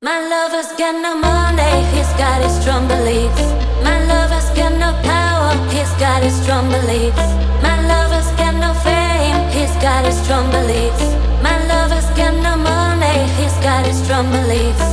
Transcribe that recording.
My lover's got no money, he's got his strong beliefs. My lover's got no power, he's got his strong beliefs. My lover's got no fame, he's got his strong beliefs. My lover's got no money, he's got his strong beliefs.